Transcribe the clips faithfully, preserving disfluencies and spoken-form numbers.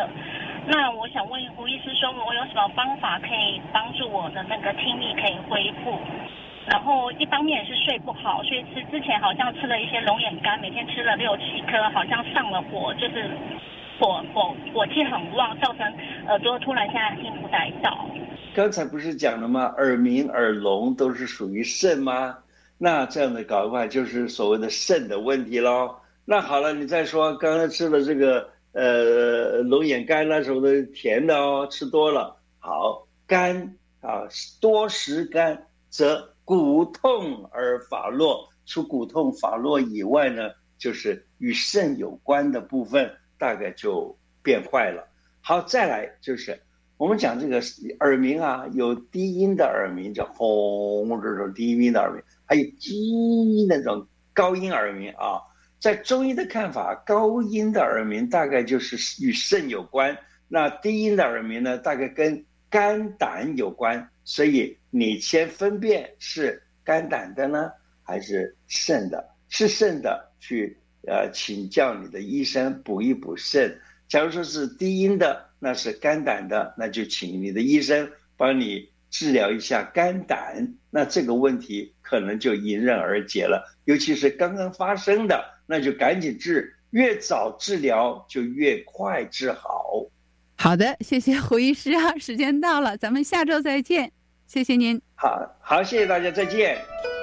的。那我想问胡医师说，我有什么方法可以帮助我的那个听力可以恢复？然后一方面也是睡不好，所以吃之前好像吃了一些龙眼干，每天吃了六七颗，好像上了火，就是火火火气很旺，造成耳朵突然现在听不太到。 刚才不是讲了吗？耳鸣、耳聋都是属于肾吗？那这样的搞的话，就是所谓的肾的问题咯。那好了，你再说，刚才吃了这个呃龙眼干那什么的甜的哦，吃多了，好干啊，多食干则骨痛而发落。除骨痛发落以外呢，就是与肾有关的部分大概就变坏了。好，再来就是我们讲这个耳鸣啊，有低音的耳鸣叫轰这种低音的耳鸣，还有低那种高音耳鸣啊。在中医的看法，高音的耳鸣大概就是与肾有关，那低音的耳鸣呢，大概跟肝胆有关。所以你先分辨是肝胆的呢，还是肾的？是肾的，去呃请教你的医生补一补肾。假如说是低音的，那是肝胆的，那就请你的医生帮你治疗一下肝胆，那这个问题可能就迎刃而解了。尤其是刚刚发生的，那就赶紧治，越早治疗就越快治好。 好的，谢谢胡医师啊，时间到了，咱们下周再见，谢谢您。 好，好，谢谢大家，再见。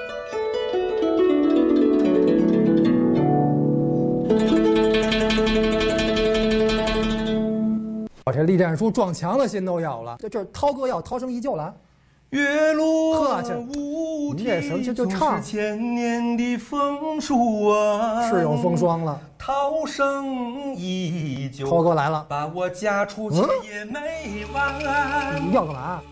我这栗战书撞墙的心都有了，这这涛哥要涛声依旧了。 月落呵，这您这什么就就唱千年的枫树啊， 是有风霜了。 涛声依旧， 涛哥来了， 把我嫁出去也没完。 你要干嘛？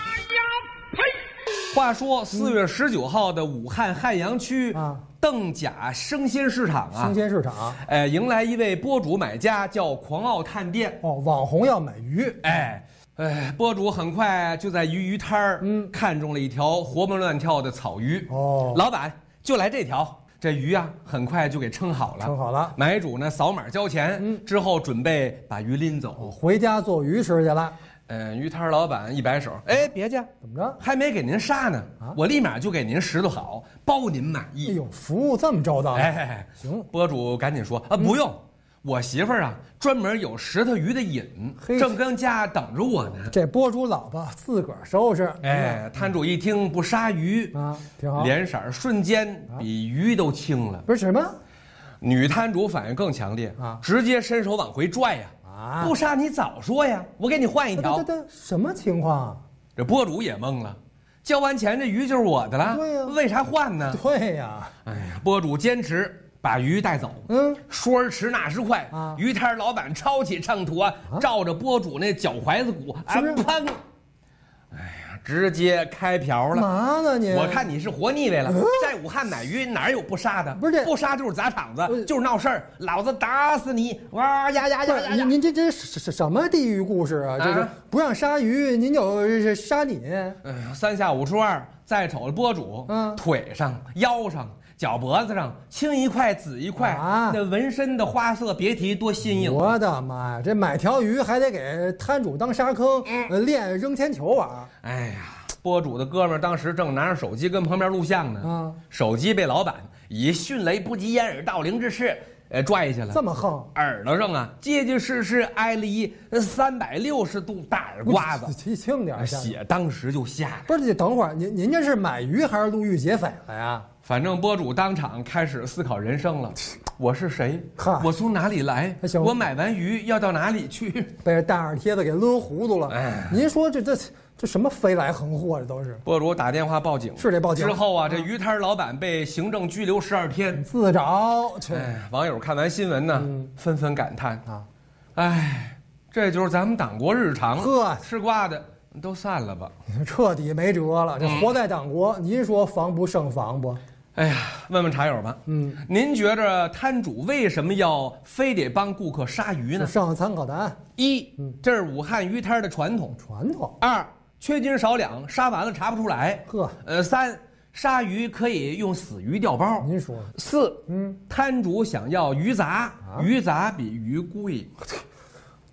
话说四月十九号的武汉汉阳区啊， 邓甲生鲜市场啊， 生鲜市场， 哎，迎来一位播主买家，叫狂傲探店。 哦，网红要买鱼， 哎。哎，播主很快就在鱼鱼摊儿，嗯，看中了一条活蹦乱跳的草鱼。哦，老板就来这条。这鱼啊，很快就给称好了。 称好了， 买主呢扫码交钱，嗯，之后准备把鱼拎走， 哦，回家做鱼吃去了。 嗯，鱼摊老板一摆手，哎，别介， 怎么着？ 还没给您杀呢，啊，我立马就给您拾掇好，包您满意。 哎呦，服务这么周到。 哎， 行， 播主赶紧说啊，不用。嗯，我媳妇儿啊，专门有石头鱼的瘾，正跟家等着我呢。 这播主老婆自个儿收拾。 哎，摊主一听不杀鱼啊，挺好， 脸色瞬间比鱼都青了。 不是什么？ 女摊主反应更强烈啊，直接伸手往回拽呀！啊，不杀你早说呀，我给你换一条。 对对对，什么情况？ 这播主也懵了，交完钱这鱼就是我的了。 对呀， 为啥换呢？ 对呀， 哎呀，播主坚持把鱼带走。嗯，说时迟那时快啊，鱼摊老板抄起秤砣啊，照着播主那脚踝子骨啊，砰！哎呀，直接开瓢了。 嘛呢你？ 我看你是活腻歪了。在武汉买鱼哪有不杀的？ 不是， 不杀就是砸场子，就是闹事儿，老子打死你！哇呀呀呀呀！ 您您这这什什么地狱故事啊？这是不让杀鱼，您就杀你。 嗯，三下五除二，再瞅着播主，嗯，腿上、腰上。脚脖子上青一块紫一块啊，那纹身的花色别提多新颖。 我的妈呀，这买条鱼还得给摊主当沙坑，嗯，练扔铅球玩。 哎呀，播主的哥们儿当时正拿着手机跟旁边录像呢，啊，手机被老板以迅雷不及掩耳盗铃之势，呃，拽下来。 这么横， 耳朵上啊结结实实挨了一三百六十度大耳刮子， 提轻点， 血当时就下来。 不是，你等会儿，您您这是买鱼还是路遇劫匪了呀？ 反正播主当场开始思考人生了，我是谁？我从哪里来？我买完鱼要到哪里去？ 被大耳贴子给抡糊涂了。哎，您说这这这什么飞来横祸？这都是。 播主打电话报警， 是得报警。 之后啊，这鱼摊老板被行政拘留十二天， 自找去。 哎，网友看完新闻呢，嗯、纷纷感叹啊，哎，这就是咱们党国日常。 呵， 吃瓜的都散了吧， 彻底没辙了。这活在党国，嗯、您说防不胜防不？ 哎呀，问问茶友吧，嗯，您觉着摊主为什么要非得帮顾客杀鱼呢？ 上参考答案： 一，嗯，这是武汉鱼摊的传统； 传统。 二，缺斤少两，杀完了查不出来。呵，呃，三，杀鱼可以用死鱼调包。 您说。 四，嗯，摊主想要鱼杂，啊、鱼杂比鱼贵。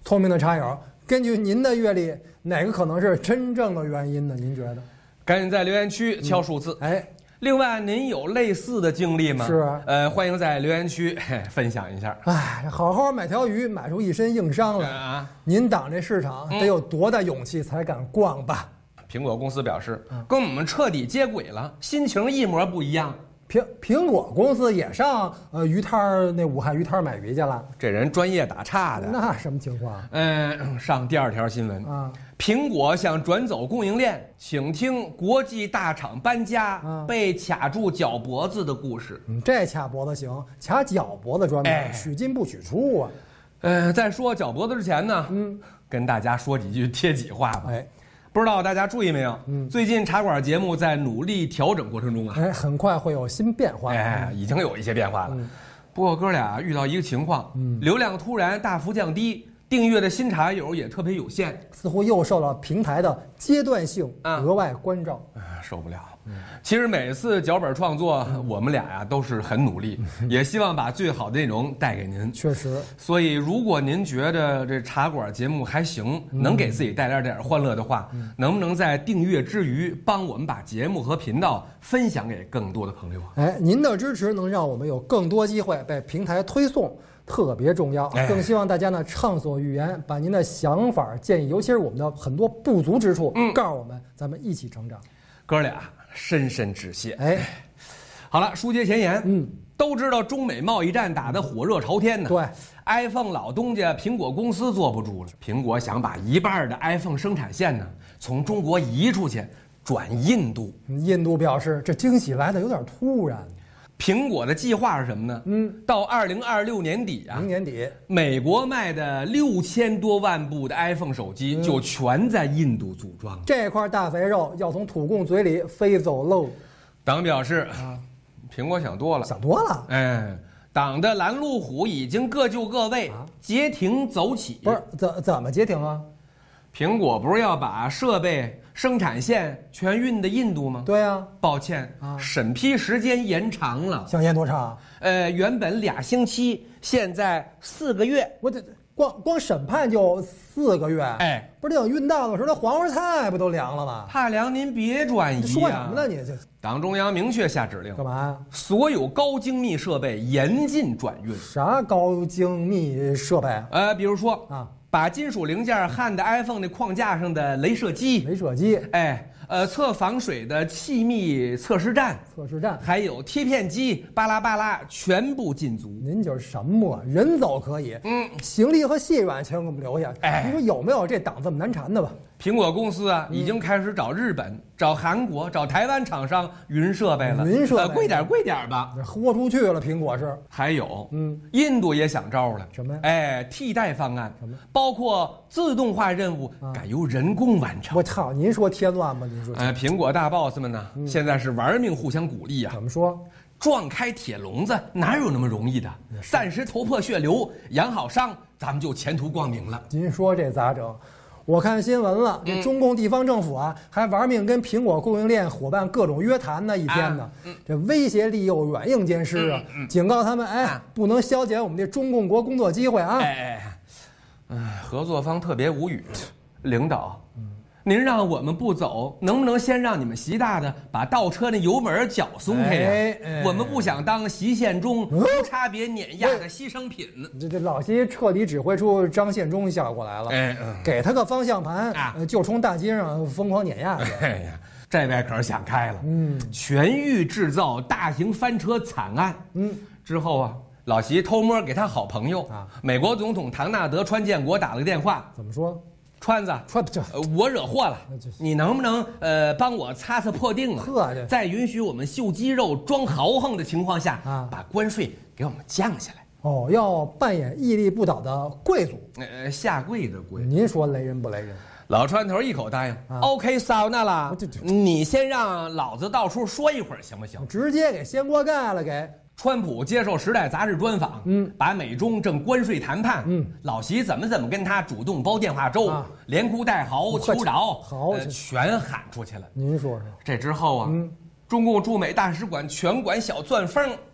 聪明的茶友，根据您的阅历，哪个可能是真正的原因呢？您觉得？ 赶紧在留言区敲数字。 嗯、哎， 另外，您有类似的经历吗？ 是啊， 呃，欢迎在留言区分享一下。 哎，好好买条鱼，买出一身硬伤来啊！您挡这市场得有多大勇气才敢逛吧？ 嗯、苹果公司表示，跟我们彻底接轨了，心情一模不一样。 苹苹果公司也上呃鱼摊儿那武汉鱼摊买鱼去了， 这人专业打岔的。 那什么情况？ 嗯，上第二条新闻啊， 苹果想转走供应链，请听国际大厂搬家、啊、被卡住脚脖子的故事。 嗯，这卡脖子行，卡脚脖子专门、哎、许进不许出啊。 呃，在说脚脖子之前呢，嗯，跟大家说几句贴己话吧。 哎。 不知道大家注意没有？嗯，最近茶馆节目在努力调整过程中啊， 哎，很快会有新变化。 哎，已经有一些变化了。嗯、不过哥俩遇到一个情况，嗯，流量突然大幅降低，订阅的新茶友也特别有限， 似乎又受到平台的阶段性额外关照。 啊，受不了。嗯、其实每次脚本创作，嗯、我们俩呀都是很努力，嗯、也希望把最好的内容带给您。 确实， 所以如果您觉得这茶馆节目还行，嗯、能给自己带来点欢乐的话，嗯、能不能在订阅之余，帮我们把节目和频道分享给更多的朋友？ 哎，您的支持能让我们有更多机会被平台推送，特别重要。哎、更希望大家呢畅所欲言，把您的想法、建议，尤其是我们的很多不足之处，嗯、告诉我们，咱们一起成长。 哥俩深深致谢。 哎， 好了，书接前言，嗯，都知道中美贸易战打得火热朝天呢。 对 ，iPhone 老东家苹果公司坐不住了，苹果想把一半的 iPhone 生产线呢从中国移出去，转印度。 印度表示，这惊喜来的有点突然。 苹果的计划是什么呢？嗯，到二零二六年底啊， 明年底， 美国卖的六千多万部的 iPhone 手机就全在印度组装。嗯、 这块大肥肉要从土共嘴里飞走喽。 党表示，啊，苹果想多了， 想多了。 哎，党的拦路虎已经各就各位，啊、截停走起。 不是怎怎么截停啊？ 苹果不是要把设备、生产线全运到印度吗？ 对啊， 抱歉啊，审批时间延长了。 想延多长？ 呃，原本俩星期，现在四个月。 我这光光审判就四个月。 哎， 不是等运到的时候，那黄花菜不都凉了吗？ 怕凉您别转移啊！ 说什么呢你这？ 党中央明确下指令， 干嘛呀？ 所有高精密设备严禁转运。 啥高精密设备？ 呃，比如说啊。把金属零件焊在 iPhone 那框架上的镭射机， 镭射机， 哎，呃，测防水的气密测试站， 测试站， 还有贴片机，巴拉巴拉，全部禁足。 您就是什么人走可以，嗯，行李和细软全给我们留下。哎，你说有没有这党这么难缠的吧？ 苹果公司啊，已经开始找日本、嗯、找韩国、找台湾厂商云设备了。 云设备、呃、 贵点贵点吧， 豁出去了。苹果是还有，嗯，印度也想招了。 什么呀？ 哎，替代方案，什么？包括自动化任务、啊、改由人工完成。 我操！您说添乱吗？您说？ 哎，苹果大 boss 们呢，嗯、现在是玩命互相鼓励呀、啊。 怎么说？ 撞开铁笼子哪有那么容易的？暂时头破血流，养好伤，咱们就前途光明了。 您说这咋整？我看新闻了，这中共地方政府啊，还玩命跟苹果供应链伙伴各种约谈呢，一天呢，啊嗯、这威胁利诱、软硬兼施啊，嗯嗯、警告他们，哎，啊、不能消减我们这中共国工作机会啊！ 哎，哎，合作方特别无语，领导，嗯、您让我们不走，能不能先让你们习大的把倒车那油门脚松开呀？哎哎、我们不想当习宪中无差别碾压的牺牲品呢。 这这老习彻底指挥出张献忠效果来了，哎嗯、给他个方向盘，啊、就冲大街上疯狂碾压去。 哎呀，这位可是想开了，嗯，全域制造大型翻车惨案，嗯，之后啊。老习偷摸给他好朋友啊，美国总统唐纳德·川建国打了个电话， 怎么说？ 川子， 川这、 呃、我惹祸了，你能不能呃帮我擦擦破腚啊？ 呵， 在允许我们秀肌肉、装豪横的情况下啊，把关税给我们降下来。 哦，要扮演屹立不倒的贵族， 呃，下跪的跪。 您说雷人不雷人？ 老川头一口答应。啊、OK， 桑那拉，你先让老子到处说一会儿行不行？ 直接给掀锅盖了给。 川普接受《时代》杂志专访，嗯，把美中正关税谈判，嗯，老习怎么怎么跟他主动煲电话粥，啊、连哭带嚎求饶， 好、 呃，全喊出去了。 您说说， 这之后啊，嗯、中共驻美大使馆全管小钻风，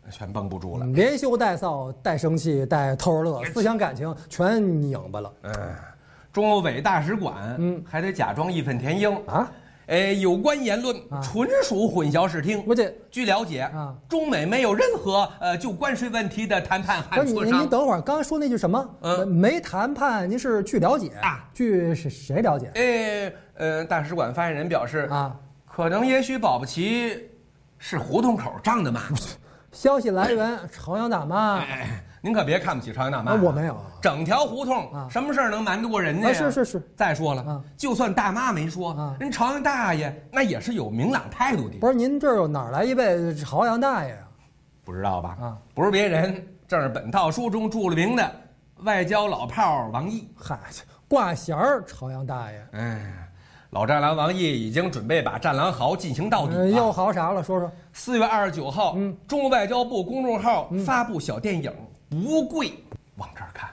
全绷不住了， 连羞带臊带生气带偷着乐，思想感情全拧巴了。 嗯，中欧委大使馆嗯还得假装义愤填膺啊。哎，有关言论纯属混淆视听。 我这据了解啊，中美没有任何呃就关税问题的谈判和磋商。 您等会儿，刚刚说那句什么？嗯，没谈判，您是据了解啊？据谁谁了解？ 哎，呃，大使馆发言人表示啊，可能也许保不齐是胡同口仗的嘛。 消息来源朝阳大妈。 哎，您可别看不起朝阳大妈、啊， 我没有。 整条胡同、啊、什么事儿能瞒得过人家呀？ 啊、是是是。 再说了，啊、就算大妈没说，啊、人朝阳大爷那也是有明朗态度的。 不是您这有哪来一位朝阳大爷啊？ 不知道吧？啊，不是别人，正是本套书中注了名的外交老炮王毅。 嗨，挂弦儿朝阳大爷。 哎。老战狼王毅已经准备把战狼豪进行到底了、呃、 又豪啥了？说说。 四月二十九号，嗯，中国外交部公众号发布小电影《不跪》，往这儿看。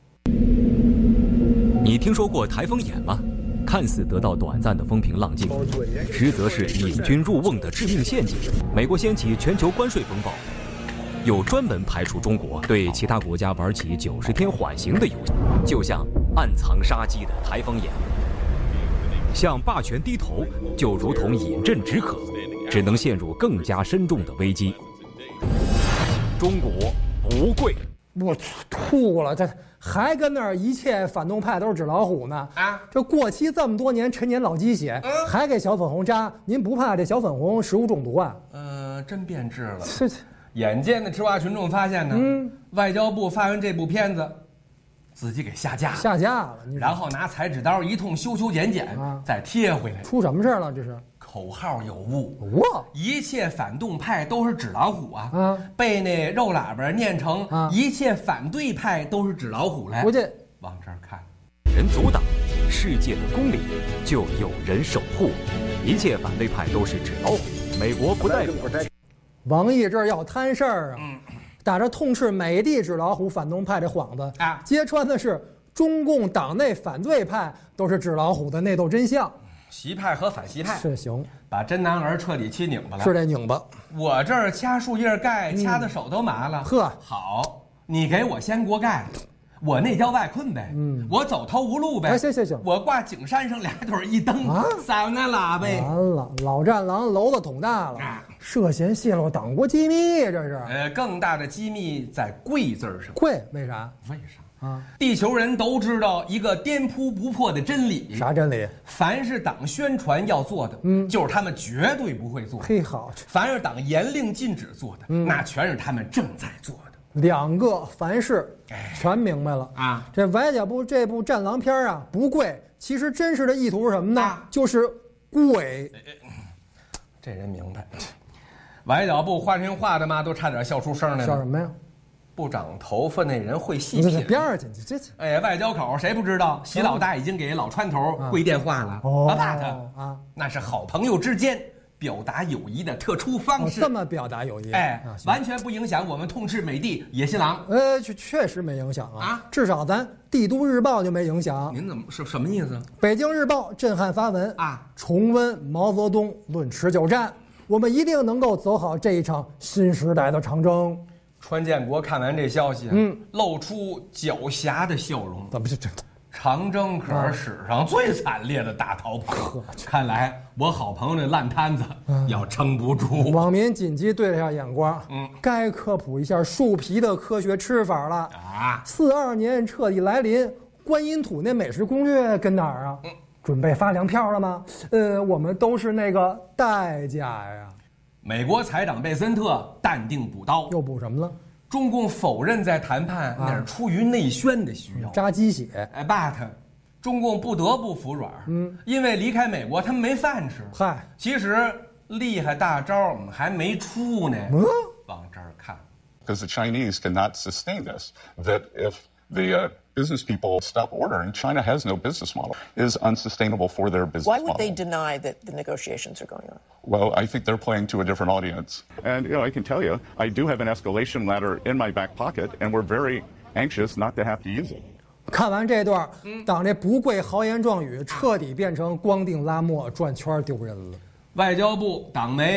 你听说过台风眼吗？看似得到短暂的风平浪静，实则是引军入瓮的致命陷阱。美国掀起全球关税风暴，有专门排除中国对其他国家玩起九十天缓刑的游戏，就像暗藏杀机的台风眼。向霸权低头，就如同饮鸩止渴，只能陷入更加深重的危机。中国不跪！ 我吐了，这还跟那儿一切反动派都是纸老虎呢啊！这过期这么多年陈年老鸡血，嗯、还给小粉红扎，您不怕这小粉红食物中毒啊？ 呃，真变质了。眼见的吃瓜群众发现呢，嗯、外交部发完这部片子。自己给下架了， 下架了， 然后拿裁纸刀一通修修剪剪，啊、再贴回来。 出什么事了？这是口号有误，哇！一切反动派都是纸老虎啊！啊，被那肉喇叭念成、啊、一切反对派都是纸老虎来。 我这往这儿看， 人阻挡世界的公理，就有人守护。一切反对派都是纸老虎，美国不代表。 王毅这儿要摊事儿啊！嗯。打着痛斥美帝纸老虎反动派这幌子啊，揭穿的是中共党内反对派都是纸老虎的内斗真相。 习派和反习派是行， 把真男儿彻底气拧巴了。 是得拧巴。 我这儿掐树叶盖，掐的手都麻了。 呵、嗯， 好，你给我先锅盖，我那叫外困呗。嗯，我走投无路呗。 哎，行行行， 我挂景山上俩腿一蹬，啊，撒那喇呗。 完了，老战狼娄子捅大了。啊，涉嫌泄露党国机密，这是。 呃，更大的机密在“贵”字上。 贵？为啥？ 为啥啊？地球人都知道一个颠扑不破的真理。 啥真理？ 凡是党宣传要做的，嗯，就是他们绝对不会做。 嘿，好。 凡是党严令禁止做的，嗯，那全是他们正在做的。 两个凡是，全明白了啊！这外交部这部战狼片啊，不跪，其实真实的意图是什么呢？啊、就是跪。 这人明白。外交部画人画的嘛，都差点笑出声来了。 笑什么呀？ 不长头发那人会细品。 边儿去，这这。 哎，外交口谁不知道？习老大已经给老川头跪电话了。哦，怕他啊，那是好朋友之间表达友谊的特殊方式。 哦、这么表达友谊？ 哎，啊、完全不影响我们痛斥美帝野心狼。 呃，确确实没影响啊。啊，至少咱帝都日报就没影响。 您怎么是什么意思？ 北京日报震撼发文啊，重温毛泽东论持久战。我们一定能够走好这一场新时代的长征。 川建国看完这消息，嗯，露出狡黠的笑容。 怎么是这？ 长征可是史上最惨烈的大逃跑，看来我好朋友那烂摊子要撑不住。 网民紧急对了一下眼光，嗯，该科普一下树皮的科学吃法了啊！四二年彻底来临，观音土那美食攻略跟哪儿啊？嗯。准备发粮票了吗？呃，我们都是那个代价呀。 美国财长贝森特淡定补刀， 又补什么了？ 中共否认在谈判，啊、那是出于内宣的需要， 扎鸡血。 哎 ，but 中共不得不服软，嗯，因为离开美国他们没饭吃。 嗨， 其实厉害大招我们还没出呢。嗯，往这儿看。 Because the Chinese cannot sustain this. That if the uh, business people stop ordering, China has no business model, is unsustainable for their business model. Why would model. they deny that the negotiations are going on? Well, I think they're playing to a different audience. And, you know, I can tell you, I do have an escalation ladder in my back pocket, and we're very anxious not to have to use it. 看完这段，党这不跪豪言壮语彻底变成光腚拉磨转圈丢人了。 外交部、党媒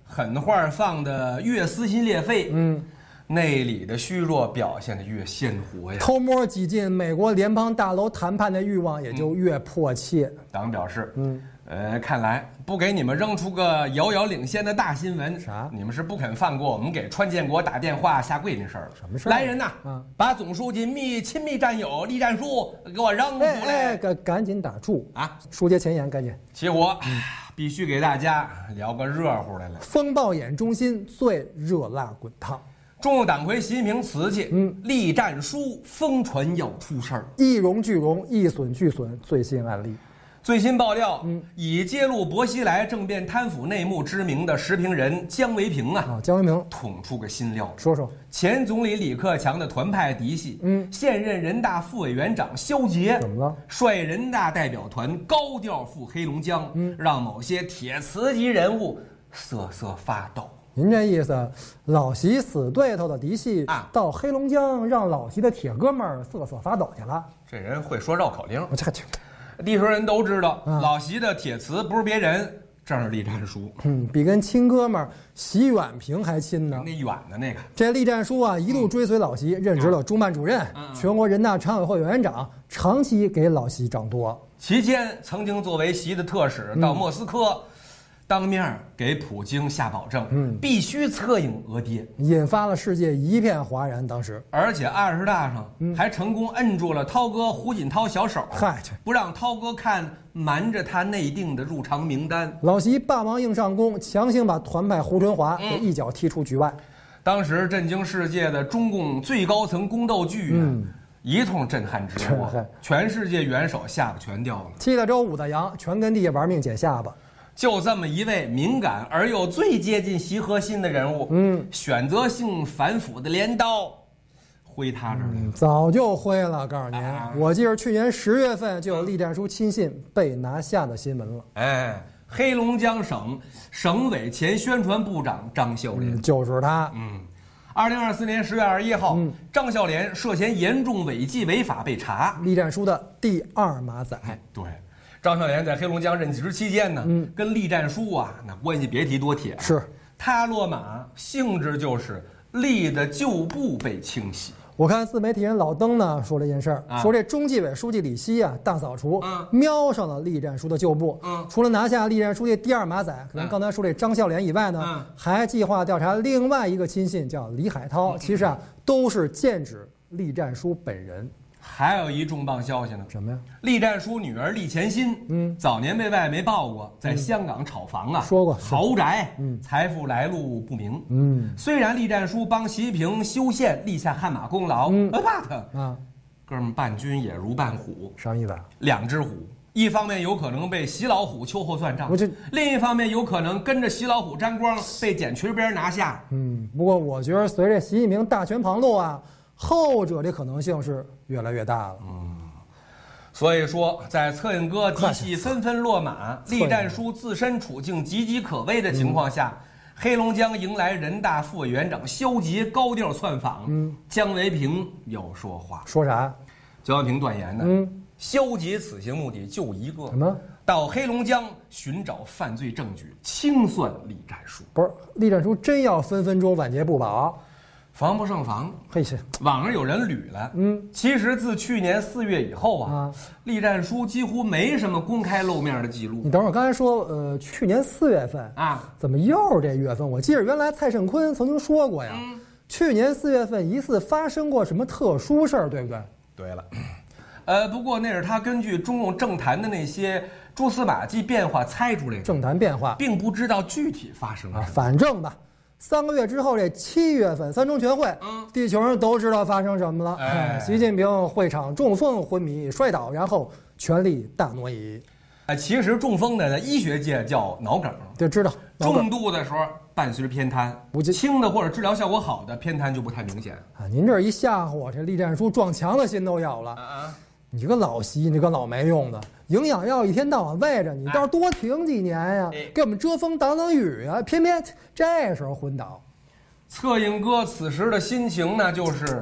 狠话放的越撕心裂肺， 嗯， 内里的虚弱表现的越鲜活呀。 偷摸挤进美国联邦大楼谈判的欲望也就越迫切。 嗯、党表示， 嗯， 呃，看来不给你们扔出个遥遥领先的大新闻， 啥？ 你们是不肯放过我们给川建国打电话下跪那事儿。 什么事儿？ 来人呐， 嗯， 把总书记密亲密战友栗战书给我扔出来！ 哎哎，赶赶紧打住啊！ 书接前言，赶紧起火。嗯，必须给大家聊个热乎的了。 风暴眼中心最热辣滚烫。 中共党魁习近平辞去，嗯，栗战书疯传要出事儿， 一荣俱荣，一损俱损。最新案例， 最新爆料，嗯，以揭露薄熙来政变贪腐内幕知名的时评人姜维平啊， 啊，姜维平捅出个新料， 说说前总理李克强的团派嫡系，嗯，现任人大副委员长肖捷怎么了？ 率人大代表团高调赴黑龙江，嗯，让某些铁磁级人物瑟瑟发抖。 您这意思，老习死对头的嫡系啊，到黑龙江让老习的铁哥们儿瑟瑟发抖去了。 这人会说绕口令， 我这去， 地球人都知道，啊、老习的铁磁不是别人，正是栗战书。 嗯，比跟亲哥们儿习远平还亲呢。 那远的那个， 这栗战书啊，一路追随老习，任职了中办主任、嗯、全国人大常委会委员长，长期给老习掌舵。 期间曾经作为习的特使到莫斯科。嗯，当面给普京下保证，嗯，必须策应俄爹， 引发了世界一片哗然。当时， 而且二十大上、嗯、还成功摁住了涛哥胡锦涛小手， 嗨， 不让涛哥看瞒着他内定的入常名单。 老习霸王硬上弓，强行把团派胡春华给一脚踢出局外。 嗯、当时震惊世界的中共最高层宫斗剧啊！嗯，一通震撼直播，全世界元首下巴全掉了， 七大洲五大洋全跟地下玩命捡下巴。 就这么一位敏感而又最接近习核心的人物，嗯，选择性反腐的镰刀挥他这儿了、嗯， 早就挥了。告诉您，啊、我记得去年十月份就有栗战书亲信被拿下的新闻了。 哎，黑龙江省省委前宣传部长张孝廉、 嗯、就是他。 嗯，二零二四年十月二十一号，嗯、张孝廉涉嫌严重违纪违法被查， 栗战书的第二马仔。 对。张孝廉在黑龙江任职期间呢，嗯，跟栗战书啊，那关系别提多铁了。 是， 他落马性质就是栗的旧部被清洗。 我看自媒体人老登呢说这件事儿、啊，说这中纪委书记李希啊大扫除，嗯，瞄上了栗战书的旧部，嗯，除了拿下栗战书的第二马仔，可能刚才说这张孝廉以外呢，嗯，还计划调查另外一个亲信叫李海涛，嗯、其实啊都是剑指栗战书本人。 还有一重磅消息呢， 什么呀？ 栗战书女儿栗前新，嗯，早年被外媒报过，在香港炒房啊， 嗯、说过豪宅，嗯，财富来路不明，嗯，虽然栗战书帮习近平修宪立下汗马功劳，嗯 ，but 啊，哥们伴君也如伴虎， 啥意思？ 两只虎，一方面有可能被习老虎秋后算账，我就另一方面有可能跟着习老虎沾光，被剪裙边拿下。 嗯，不过我觉得随着习近平大权旁落啊。后者的可能性是越来越大了。 嗯，所以说，在策应哥嫡系纷纷落马，栗战书自身处境岌岌可危的情况下，嗯、黑龙江迎来人大副委员长肖捷高调窜访。嗯，姜维平要说话， 说啥？ 姜维平断言呢，嗯，肖捷此行目的就一个， 什么？ 到黑龙江寻找犯罪证据，清算栗战书。 不是，栗战书真要分分钟晚节不保。 防不胜防， 嘿是， 网上有人捋了，嗯，其实自去年四月以后啊，啊栗战书几乎没什么公开露面的记录。 你等会儿刚才说，呃，去年四月份啊，怎么又是这月份？我记得原来蔡胜坤曾经说过呀，嗯、去年四月份疑似发生过什么特殊事儿，对不对？ 对了，呃，不过那是他根据中共政坛的那些蛛丝马迹变化猜出来的， 政坛变化， 并不知道具体发生了什么。 反正吧。三个月之后，这七月份三中全会，嗯，地球人都知道发生什么了。哎，习近平会场中风昏迷摔倒，然后权力大挪移。 哎，其实中风的在医学界叫脑梗， 就知道重度的时候伴随着偏瘫，轻的或者治疗效果好的偏瘫就不太明显。 啊，您这一吓唬我，这栗战书撞墙的心都有了。啊，你个老习，你个老没用的。营养药一天到晚喂着你，倒是多停几年呀，给我们遮风挡挡雨啊！偏偏这时候昏倒。 策应哥此时的心情呢，就是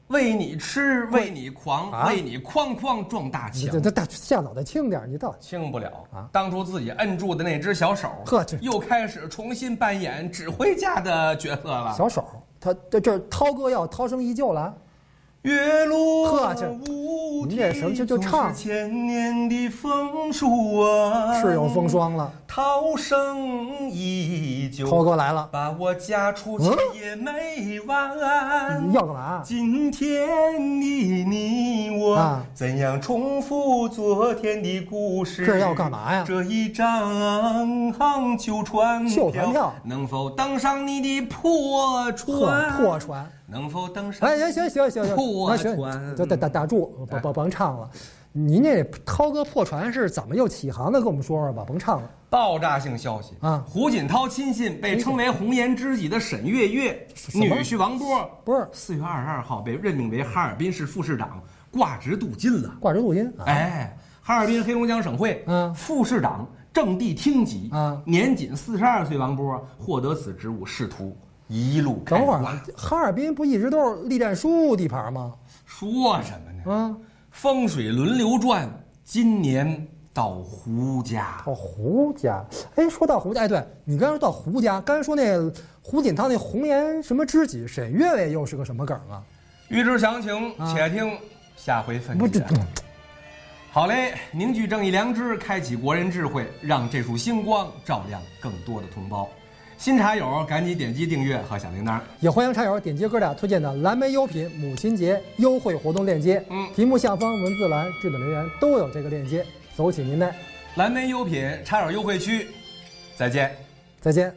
为你吃，为你狂，啊、为你哐哐撞大墙。 这这大下脑袋轻点，你倒轻不了啊！当初自己摁住的那只小手， 呵，这又开始重新扮演指挥家的角色了。 小手，他这这涛哥要涛声依旧了。 月落呵，这你这什么就就唱千年的枫树啊， 是有风霜了。 涛声依旧， 涛哥来了， 把我嫁出去也没完。 嗯、要干嘛？ 今天的你我、啊、怎样重复昨天的故事？ 这要干嘛呀？ 这一张旧船旧船票能否登上你的破船？ 破船。 能否登上？ 哎，行行行行破船， 打打打打住，甭甭甭唱了。您这涛哥破船是怎么又起航的？跟我们说说吧，甭唱了。 爆炸性消息啊！胡锦涛亲信被称为红颜知己的沈月月女婿王波， 不是四月二十二号被任命为哈尔滨市副市长，挂职镀金了。 挂职镀金， 哎，哈尔滨黑龙江省会嗯副市长正地厅级啊，年仅四十二岁，王波获得此职务，仕途一路开挂。 等会儿，哈尔滨不一直都是栗战书地盘吗？ 说什么呢？啊，风水轮流转，今年到胡家。 到胡家，哎，说到胡家，哎，对你刚才说到胡家，刚才说那胡锦涛那红颜什么知己沈月月又是个什么梗啊？ 欲知详情，且听下回分解。好嘞，凝聚正义良知，开启国人智慧，让这束星光照亮更多的同胞。新茶友赶紧点击订阅和小铃铛， 也欢迎茶友点击哥俩推荐的蓝莓优品母亲节优惠活动链接，嗯，屏幕下方文字栏置顶留言都有这个链接，走起您来。 蓝莓优品茶友优惠区，再见， 再见。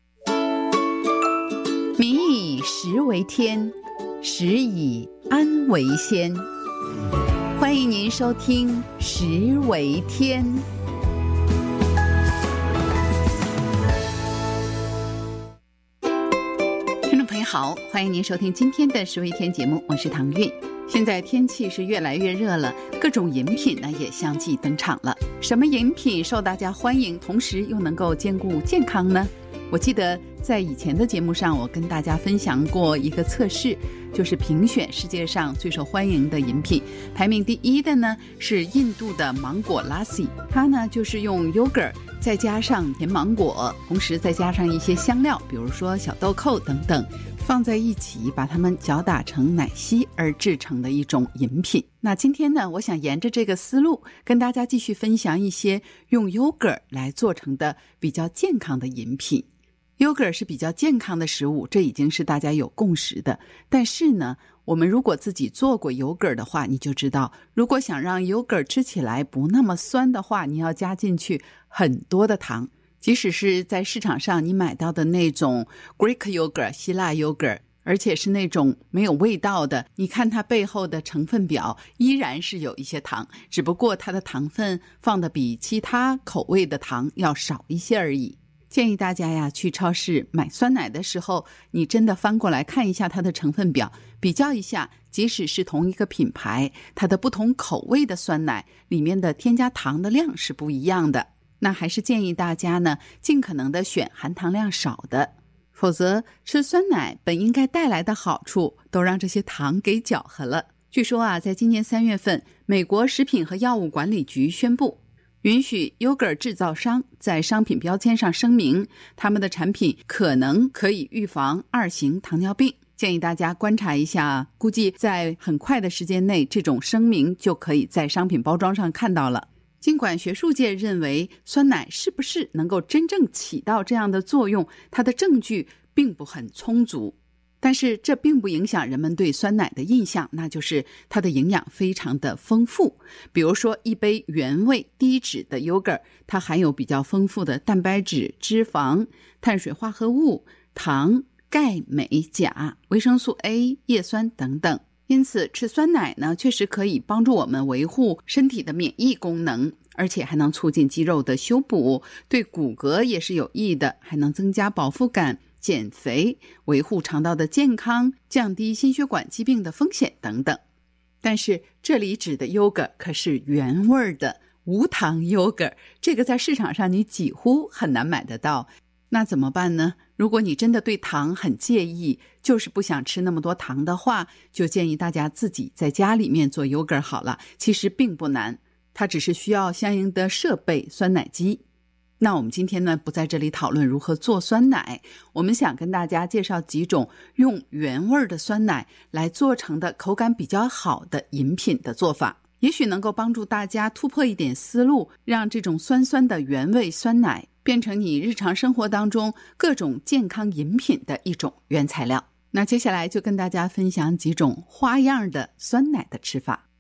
民以食为天，食以安为先。欢迎您收听食为天。好，欢迎您收听今天的食为天节目，我是唐韵。现在天气是越来越热了，各种饮品呢也相继登场了。什么饮品受大家欢迎，同时又能够兼顾健康呢？我记得在以前的节目上，我跟大家分享过一个测试，就是评选世界上最受欢迎的饮品，排名第一的呢是印度的芒果拉西，它呢就是用 yogurt 再加上甜芒果，同时再加上一些香料，比如说小豆蔻等等，放在一起把它们搅打成奶昔而制成的一种饮品。那今天呢，我想沿着这个思路跟大家继续分享一些用 yogurt 来做成的比较健康的饮品。yogurt 是比较健康的食物，这已经是大家有共识的。但是呢，我们如果自己做过 yogurt 的话，你就知道，如果想让 yogurt 吃起来不那么酸的话，你要加进去很多的糖。即使是在市场上你买到的那种 Greek yogurt 希腊 yogurt， 而且是那种没有味道的，你看它背后的成分表依然是有一些糖，只不过它的糖分放的比其他口味的糖要少一些而已。建议大家呀，去超市买酸奶的时候，你真的翻过来看一下它的成分表，比较一下，即使是同一个品牌，它的不同口味的酸奶里面的添加糖的量是不一样的。那还是建议大家呢，尽可能的选含糖量少的，否则吃酸奶本应该带来的好处，都让这些糖给搅和了。据说啊，在今年三月份，美国食品和药物管理局宣布，允许 yogurt 制造商在商品标签上声明，他们的产品可能可以预防二型糖尿病。建议大家观察一下，估计在很快的时间内，这种声明就可以在商品包装上看到了。尽管学术界认为酸奶是不是能够真正起到这样的作用，它的证据并不很充足，但是这并不影响人们对酸奶的印象，那就是它的营养非常的丰富。比如说一杯原味低脂的 yogurt， 它含有比较丰富的蛋白质、脂肪、碳水化合物、糖、钙、镁、钾、维生素 A、叶酸等等。因此吃酸奶呢，确实可以帮助我们维护身体的免疫功能，而且还能促进肌肉的修补，对骨骼也是有益的，还能增加饱腹感、减肥、维护肠道的健康、降低心血管疾病的风险等等。但是这里指的 yogurt 可是原味的无糖 yogurt， 这个在市场上你几乎很难买得到。那怎么办呢？ 如果你真的对糖很介意，就是不想吃那么多糖的话，就建议大家自己在家里面做 yogurt 好了，其实并不难，它只是需要相应的设备酸奶机。那我们今天呢，不在这里讨论如何做酸奶，我们想跟大家介绍几种用原味的酸奶来做成的口感比较好的饮品的做法，也许能够帮助大家突破一点思路，让这种酸酸的原味酸奶变成你日常生活当中各种健康饮品的一种原材料。那接下来就跟大家分享几种花样的酸奶的吃法。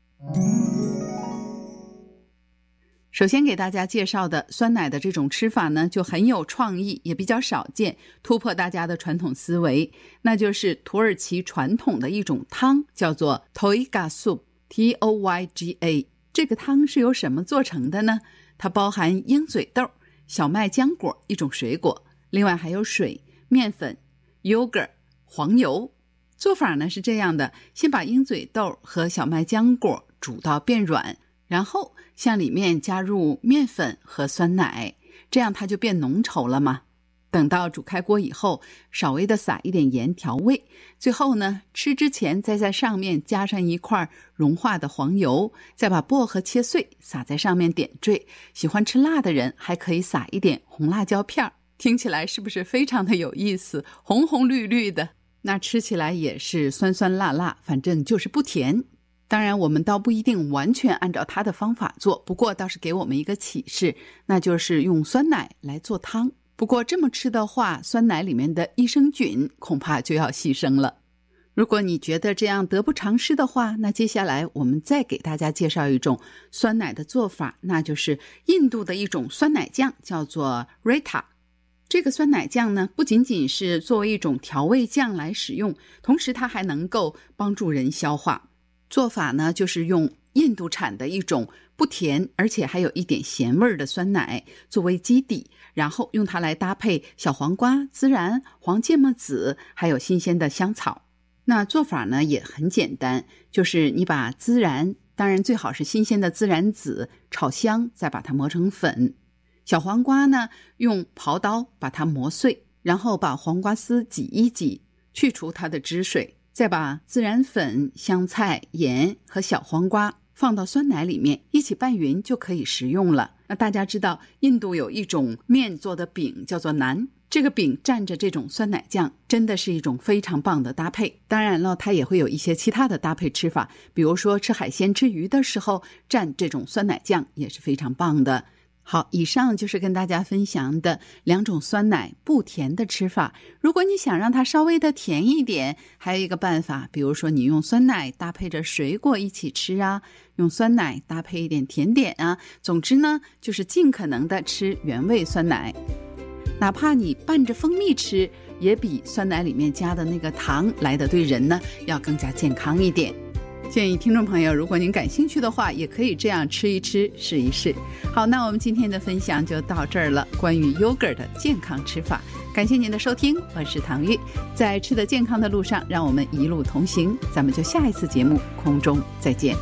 首先给大家介绍的酸奶的这种吃法呢，就很有创意，也比较少见，突破大家的传统思维，那就是土耳其传统的一种汤，叫做 Toyga Soup T O Y G A。 这个汤是由什么做成的呢？它包含鹰嘴豆、小麦浆果一种水果，另外还有水、面粉、yogurt、黄油。做法呢是这样的，先把鹰嘴豆和小麦浆果煮到变软，然后向里面加入面粉和酸奶，这样它就变浓稠了嘛。等到煮开锅以后，稍微的撒一点盐调味，最后呢，吃之前再在上面加上一块融化的黄油，再把薄荷切碎撒在上面点缀，喜欢吃辣的人还可以撒一点红辣椒片，听起来是不是非常的有意思？红红绿绿的，那吃起来也是酸酸辣辣，反正就是不甜。当然我们倒不一定完全按照他的方法做，不过倒是给我们一个启示，那就是用酸奶来做汤。不过这么吃的话，酸奶里面的益生菌恐怕就要牺牲了。如果你觉得这样得不偿失的话，那接下来我们再给大家介绍一种酸奶的做法，那就是印度的一种酸奶酱，叫做 Raita。 这个酸奶酱呢，不仅仅是作为一种调味酱来使用，同时它还能够帮助人消化。做法呢，就是用印度产的一种不甜而且还有一点咸味的酸奶作为基底，然后用它来搭配小黄瓜、孜然、黄芥末籽还有新鲜的香草。那做法呢也很简单，就是你把孜然，当然最好是新鲜的孜然籽炒香，再把它磨成粉。小黄瓜呢，用刨刀把它磨碎，然后把黄瓜丝挤一挤，去除它的汁水，再把孜然粉、香菜、盐和小黄瓜放到酸奶里面一起拌匀，就可以食用了。那大家知道印度有一种面做的饼叫做馕，这个饼蘸着这种酸奶酱，真的是一种非常棒的搭配。当然了，它也会有一些其他的搭配吃法，比如说吃海鲜吃鱼的时候蘸这种酸奶酱也是非常棒的。好，以上就是跟大家分享的两种酸奶不甜的吃法。如果你想让它稍微的甜一点，还有一个办法，比如说你用酸奶搭配着水果一起吃啊，用酸奶搭配一点甜点啊，总之呢，就是尽可能的吃原味酸奶。哪怕你拌着蜂蜜吃，也比酸奶里面加的那个糖来的对人呢要更加健康一点。建议听众朋友，如果您感兴趣的话，也可以这样吃一吃，试一试。好，那我们今天的分享就到这儿了，关于 yogurt 的健康吃法。感谢您的收听，我是唐玉，在吃的健康的路上，让我们一路同行。咱们就下一次节目空中再见。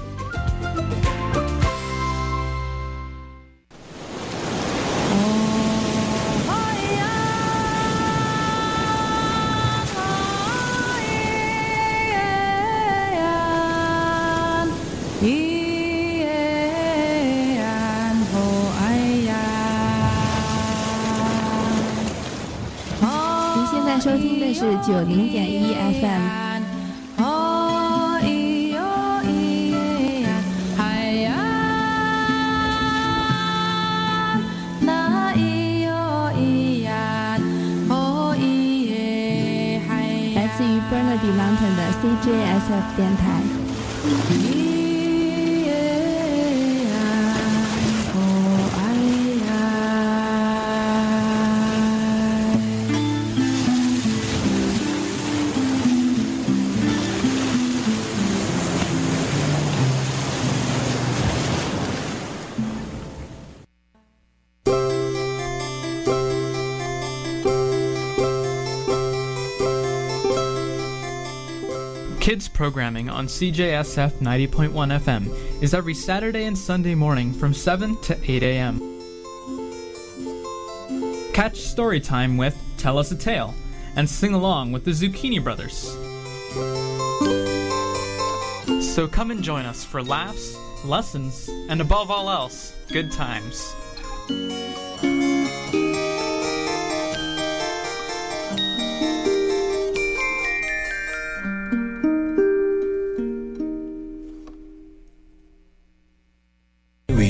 收听的是九零点一 F M。来自于 Burnaby Mountain 的 C J S F 电台。 Kids programming on C J S F ninety point one F M is every Saturday and Sunday morning from seven to eight a m Catch Storytime with tell us a tale, and sing along with the Zucchini Brothers. So come and join us for laughs, lessons, and above all else, good times.